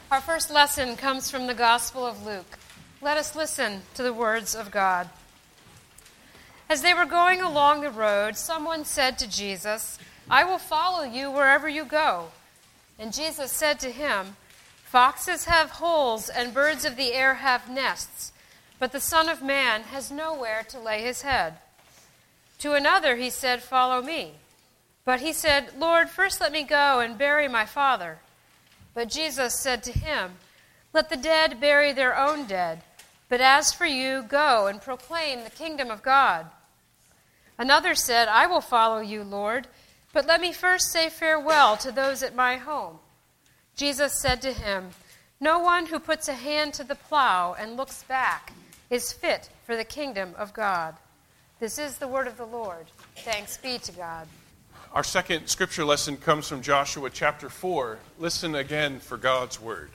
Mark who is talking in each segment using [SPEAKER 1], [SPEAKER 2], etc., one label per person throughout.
[SPEAKER 1] Our first lesson comes from the Gospel of Luke. Let us listen to the words of God. As they were going along the road, someone said to Jesus, "I will follow you wherever you go." And Jesus said to him, "Foxes have holes and birds of the air have nests, but the Son of Man has nowhere to lay his head." To another he said, "Follow me." But he said, "Lord, first let me go and bury my father." But Jesus said to him, "Let the dead bury their own dead, but as for you, go and proclaim the kingdom of God." Another said, "I will follow you, Lord, but let me first say farewell to those at my home." Jesus said to him, "No one who puts a hand to the plow and looks back is fit for the kingdom of God." This is the word of the Lord. Thanks be to God.
[SPEAKER 2] Our second scripture lesson comes from Joshua chapter 4. Listen again for God's word.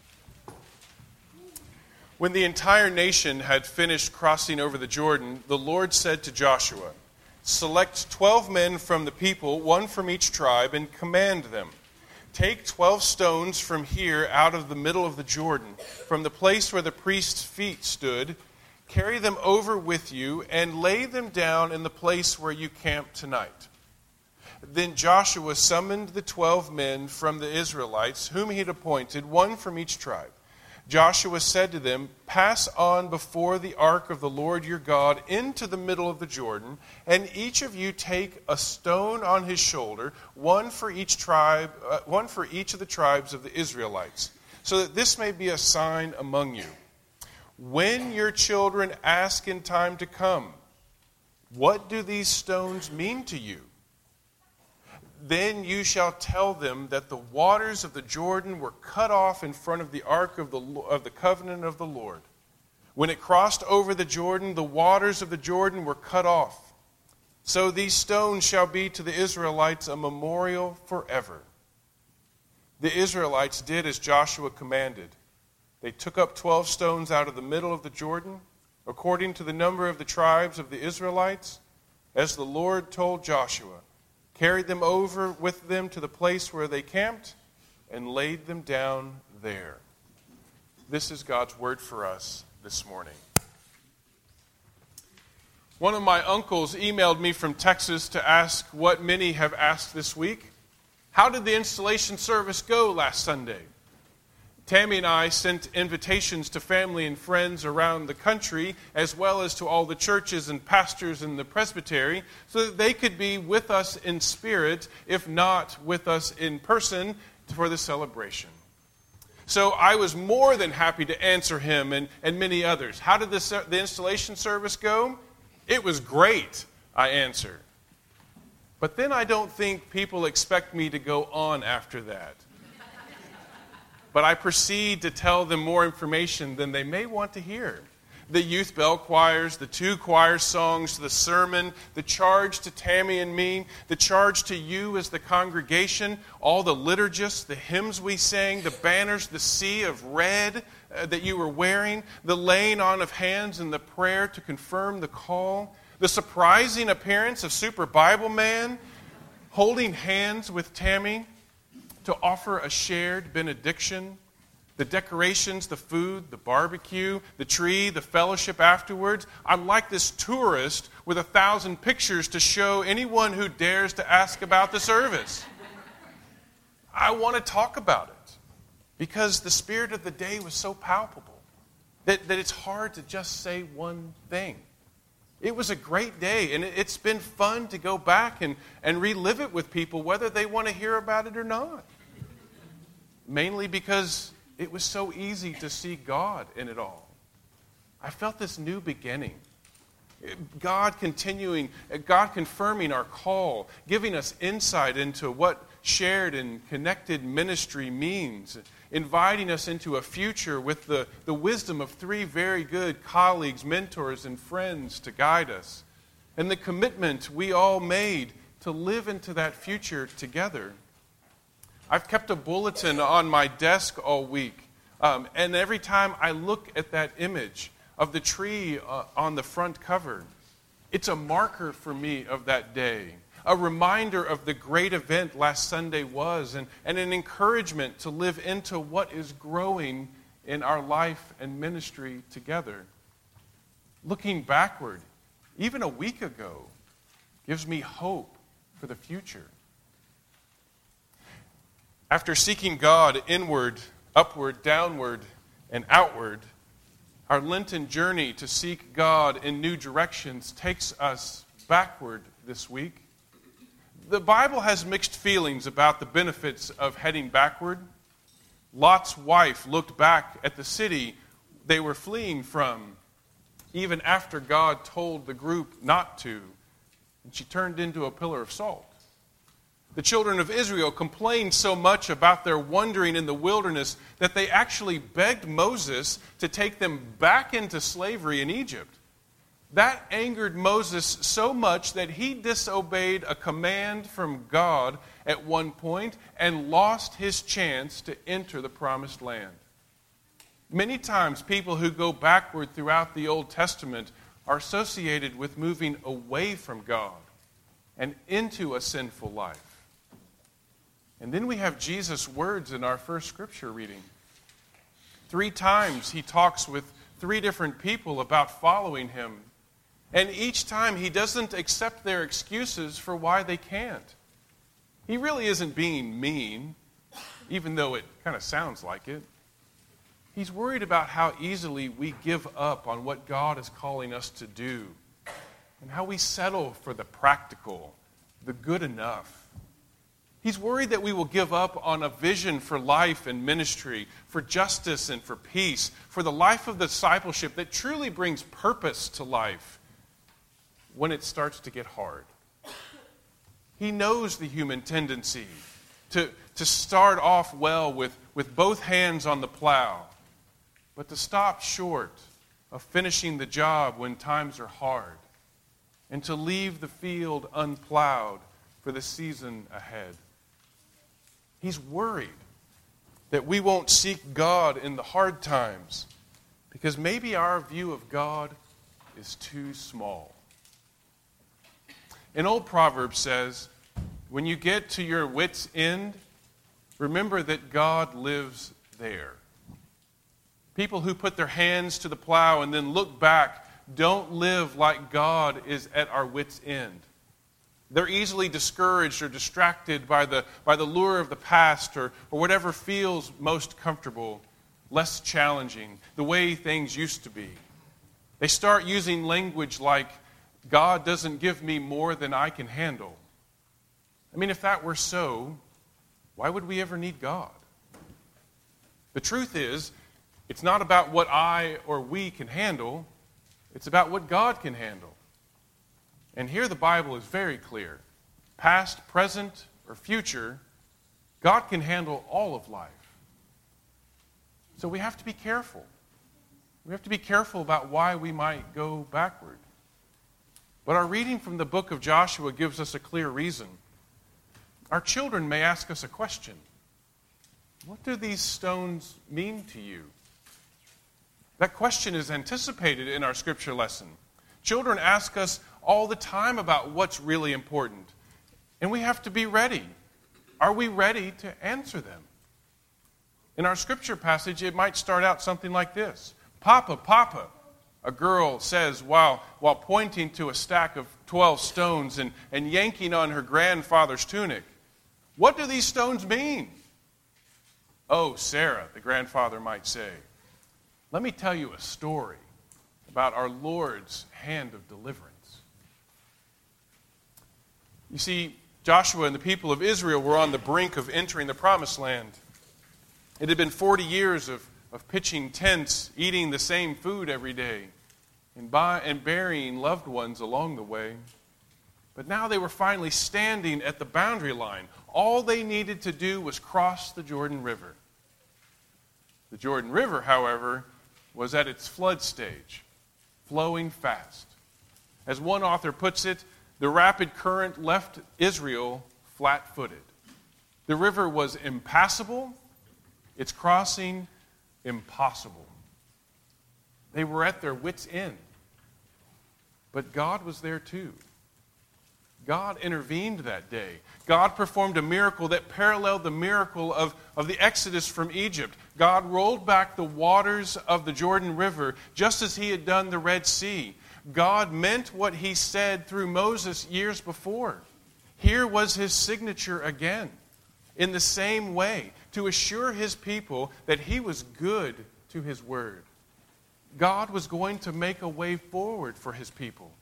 [SPEAKER 2] When the entire nation had finished crossing over the Jordan, the Lord said to Joshua, "Select 12 men from the people, one from each tribe, and command them. Take 12 stones from here out of the middle of the Jordan, from the place where the priest's feet stood. Carry them over with you and lay them down in the place where you camp tonight." Then Joshua summoned the 12 men from the Israelites, whom he had appointed, one from each tribe. Joshua said to them, "Pass on before the ark of the Lord your God into the middle of the Jordan, and each of you take a stone on his shoulder, one for each of the tribes of the Israelites, so that this may be a sign among you. When your children ask in time to come, 'What do these stones mean to you?' then you shall tell them that the waters of the Jordan were cut off in front of the ark of the covenant of the Lord. When it crossed over the Jordan, the waters of the Jordan were cut off. So these stones shall be to the Israelites a memorial forever." The Israelites did as Joshua commanded. They took up 12 stones out of the middle of the Jordan, according to the number of the tribes of the Israelites, as the Lord told Joshua, carried them over with them to the place where they camped, and laid them down there. This is God's word for us this morning. One of my uncles emailed me from Texas to ask what many have asked this week. How did the installation service go last Sunday? Tammy and I sent invitations to family and friends around the country, as well as to all the churches and pastors in the presbytery, so that they could be with us in spirit, if not with us in person, for the celebration. So I was more than happy to answer him and many others. How did the installation service go? It was great, I answered. But then I don't think people expect me to go on after that. But I proceed to tell them more information than they may want to hear. The youth bell choirs, the 2 choir songs, the sermon, the charge to Tammy and me, the charge to you as the congregation, all the liturgists, the hymns we sang, the banners, the sea of red that you were wearing, the laying on of hands and the prayer to confirm the call, the surprising appearance of Super Bible Man holding hands with Tammy to offer a shared benediction, the decorations, the food, the barbecue, the tree, the fellowship afterwards. I'm like this tourist with 1,000 pictures to show anyone who dares to ask about the service. I want to talk about it because the spirit of the day was so palpable that it's hard to just say one thing. It was a great day, and it's been fun to go back and relive it with people, whether they want to hear about it or not. Mainly because it was so easy to see God in it all. I felt this new beginning. God confirming our call, giving us insight into what shared and connected ministry means, inviting us into a future with the wisdom of 3 very good colleagues, mentors, and friends to guide us, and the commitment we all made to live into that future together. I've kept a bulletin on my desk all week, and every time I look at that image of the tree on the front cover, it's a marker for me of that day. a reminder of the great event last Sunday was, and an encouragement to live into what is growing in our life and ministry together. Looking backward, even a week ago, gives me hope for the future. After seeking God inward, upward, downward, and outward, our Lenten journey to seek God in new directions takes us backward this week. The Bible has mixed feelings about the benefits of heading backward. Lot's wife looked back at the city they were fleeing from, even after God told the group not to, and she turned into a pillar of salt. The children of Israel complained so much about their wandering in the wilderness that they actually begged Moses to take them back into slavery in Egypt. That angered Moses so much that he disobeyed a command from God at one point and lost his chance to enter the promised land. Many times, people who go backward throughout the Old Testament are associated with moving away from God and into a sinful life. And then we have Jesus' words in our first scripture reading. 3 times he talks with 3 different people about following him. And each time he doesn't accept their excuses for why they can't. He really isn't being mean, even though it kind of sounds like it. He's worried about how easily we give up on what God is calling us to do and how we settle for the practical, the good enough. He's worried that we will give up on a vision for life and ministry, for justice and for peace, for the life of discipleship that truly brings purpose to life when it starts to get hard. He knows the human tendency to start off well with both hands on the plow, but to stop short of finishing the job when times are hard, and to leave the field unplowed for the season ahead. He's worried that we won't seek God in the hard times because maybe our view of God is too small. An old proverb says, when you get to your wit's end, remember that God lives there. People who put their hands to the plow and then look back don't live like God is at our wit's end. They're easily discouraged or distracted by the lure of the past or whatever feels most comfortable, less challenging, the way things used to be. They start using language like, God doesn't give me more than I can handle. I mean, if that were so, why would we ever need God? The truth is, it's not about what I or we can handle, it's about what God can handle. And here the Bible is very clear. Past, present, or future, God can handle all of life. So we have to be careful. We have to be careful about why we might go backward. But our reading from the book of Joshua gives us a clear reason. Our children may ask us a question. What do these stones mean to you? That question is anticipated in our scripture lesson. Children ask us all the time about what's really important. And we have to be ready. Are we ready to answer them? In our scripture passage, it might start out something like this. Papa, Papa, a girl says while pointing to a stack of 12 stones and yanking on her grandfather's tunic. What do these stones mean? Oh, Sarah, the grandfather might say. Let me tell you a story about our Lord's hand of deliverance. You see, Joshua and the people of Israel were on the brink of entering the promised land. It had been 40 years of pitching tents, eating the same food every day, and burying loved ones along the way. But now they were finally standing at the boundary line. All they needed to do was cross the Jordan River. The Jordan River, however, was at its flood stage, flowing fast. As one author puts it, the rapid current left Israel flat-footed. The river was impassable, its crossing impossible. They were at their wits' end. But God was there too. God intervened that day. God performed a miracle that paralleled the miracle of the Exodus from Egypt. God rolled back the waters of the Jordan River just as he had done the Red Sea. God meant what he said through Moses years before. Here was his signature again, in the same way, to assure his people that he was good to his word. God was going to make a way forward for his people.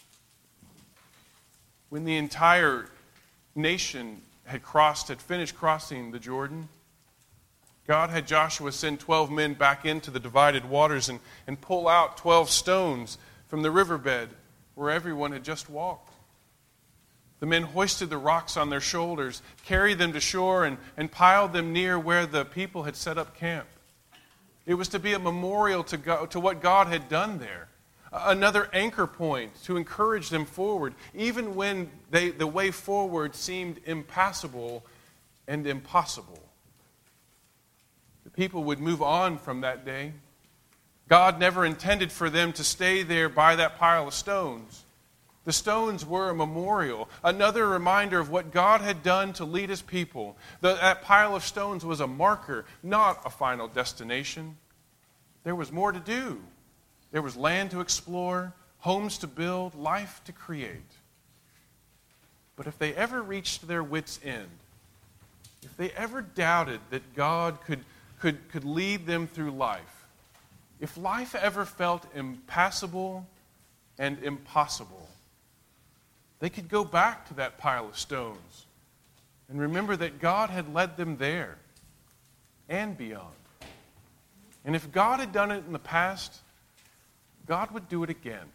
[SPEAKER 2] When the entire nation had finished crossing the Jordan, God had Joshua send 12 men back into the divided waters and pull out 12 stones from the riverbed where everyone had just walked. The men hoisted the rocks on their shoulders, carried them to shore, and piled them near where the people had set up camp. It was to be a memorial to what God had done there. Another anchor point to encourage them forward, even when the way forward seemed impassable and impossible. The people would move on from that day. God never intended for them to stay there by that pile of stones. The stones were a memorial, another reminder of what God had done to lead his people. That pile of stones was a marker, not a final destination. There was more to do. There was land to explore, homes to build, life to create. But if they ever reached their wits' end, if they ever doubted that God could lead them through life, if life ever felt impassable and impossible, they could go back to that pile of stones and remember that God had led them there and beyond. And if God had done it in the past, God would do it again.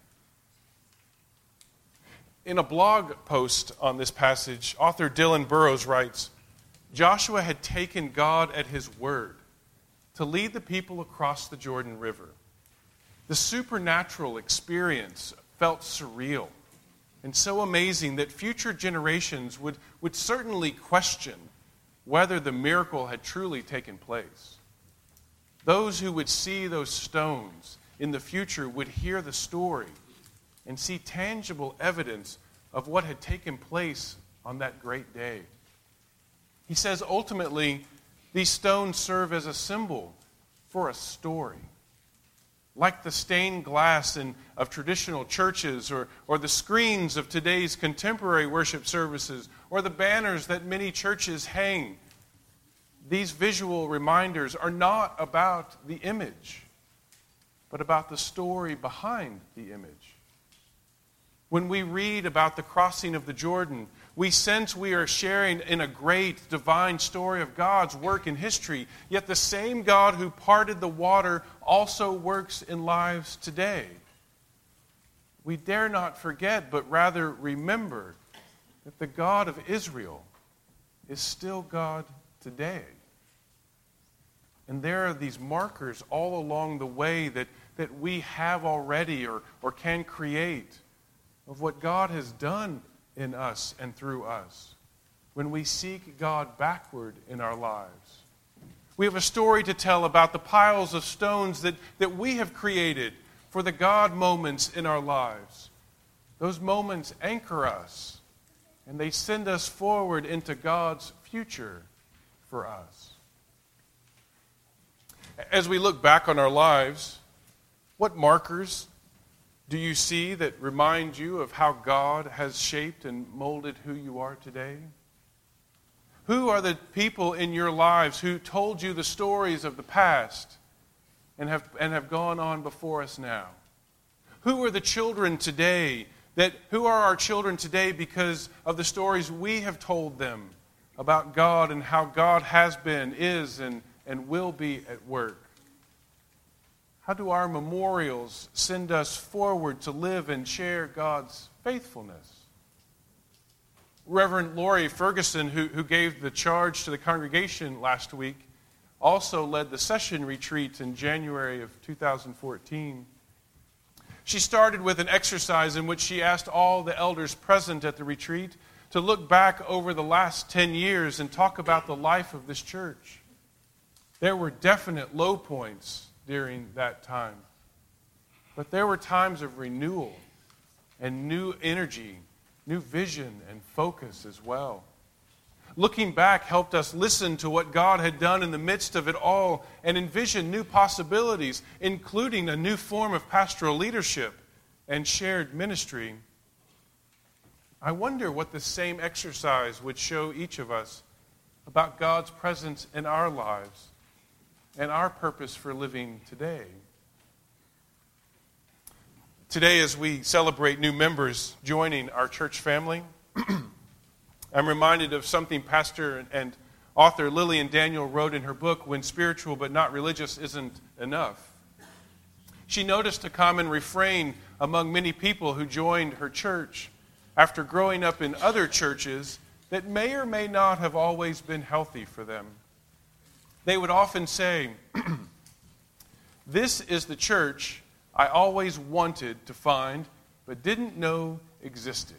[SPEAKER 2] In a blog post on this passage, author Dylan Burrows writes, Joshua had taken God at his word to lead the people across the Jordan River. The supernatural experience felt surreal and so amazing that future generations would certainly question whether the miracle had truly taken place. Those who would see those stones in the future would hear the story and see tangible evidence of what had taken place on that great day. He says ultimately, these stones serve as a symbol for a story. Like the stained glass of traditional churches or the screens of today's contemporary worship services or the banners that many churches hang, these visual reminders are not about the image, but about the story behind the image. When we read about the crossing of the Jordan, we sense we are sharing in a great divine story of God's work in history. Yet the same God who parted the water also works in lives today. We dare not forget, but rather remember that the God of Israel is still God today. And there are these markers all along the way that we have already or can create of what God has done in us and through us when we seek God backward in our lives. We have a story to tell about the piles of stones that we have created for the God moments in our lives. Those moments anchor us, and they send us forward into God's future for us. As we look back on our lives, what markers do you see that remind you of how God has shaped and molded who you are today? Who are the people in your lives who told you the stories of the past and have gone on before us now? Who are the children today who are our children today because of the stories we have told them about God and how God has been, is, and will be at work? How do our memorials send us forward to live and share God's faithfulness? Reverend Laurie Ferguson, who gave the charge to the congregation last week, also led the session retreat in January of 2014. She started with an exercise in which she asked all the elders present at the retreat to look back over the last 10 years and talk about the life of this church. There were definite low points during that time. But there were times of renewal and new energy, new vision and focus as well. Looking back helped us listen to what God had done in the midst of it all and envision new possibilities, including a new form of pastoral leadership and shared ministry. I wonder what the same exercise would show each of us about God's presence in our lives and our purpose for living today. Today, as we celebrate new members joining our church family, I'm reminded of something pastor and author Lillian Daniel wrote in her book, When Spiritual But Not Religious Isn't Enough. She noticed a common refrain among many people who joined her church after growing up in other churches that may or may not have always been healthy for them. They would often say, "This is the church I always wanted to find but didn't know existed."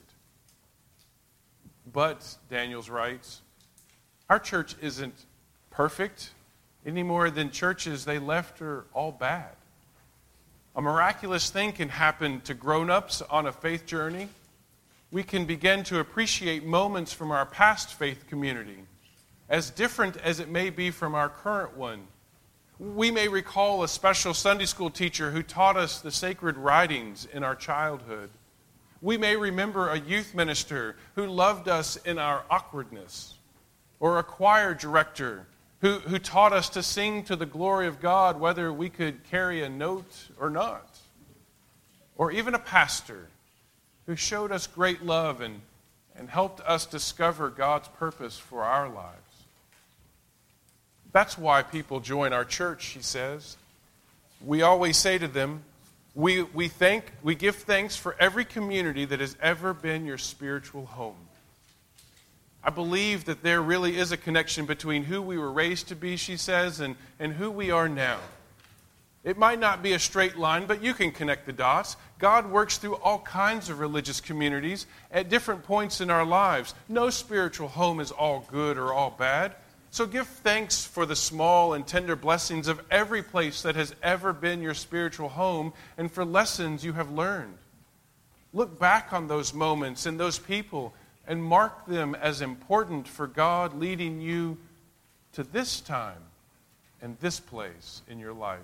[SPEAKER 2] But, Daniels writes, our church isn't perfect any more than churches they left are all bad. A miraculous thing can happen to grown-ups on a faith journey. We can begin to appreciate moments from our past faith community, as different as it may be from our current one. We may recall a special Sunday school teacher who taught us the sacred writings in our childhood. We may remember a youth minister who loved us in our awkwardness, or a choir director who taught us to sing to the glory of God whether we could carry a note or not, or even a pastor who showed us great love and helped us discover God's purpose for our lives. That's why people join our church, she says. We always say to them, we give thanks for every community that has ever been your spiritual home. I believe that there really is a connection between who we were raised to be, she says, and who we are now. It might not be a straight line, but you can connect the dots. God works through all kinds of religious communities at different points in our lives. No spiritual home is all good or all bad. So give thanks for the small and tender blessings of every place that has ever been your spiritual home and for lessons you have learned. Look back on those moments and those people and mark them as important for God leading you to this time and this place in your life.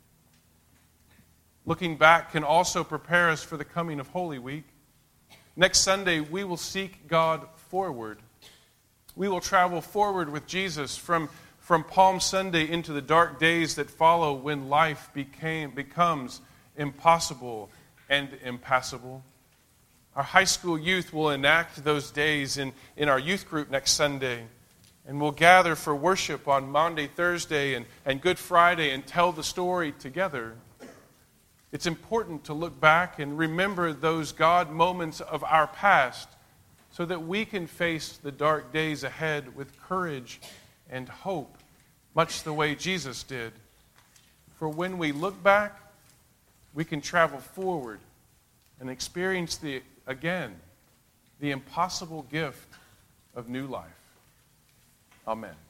[SPEAKER 2] Looking back can also prepare us for the coming of Holy Week. Next Sunday, we will seek God forward. We will travel forward with Jesus from Palm Sunday into the dark days that follow when life becomes impossible and impassable. Our high school youth will enact those days in our youth group next Sunday. And we'll gather for worship on Maundy, Thursday, and Good Friday and tell the story together. It's important to look back and remember those God moments of our past so that we can face the dark days ahead with courage and hope, much the way Jesus did. For when we look back, we can travel forward and experience again the impossible gift of new life. Amen.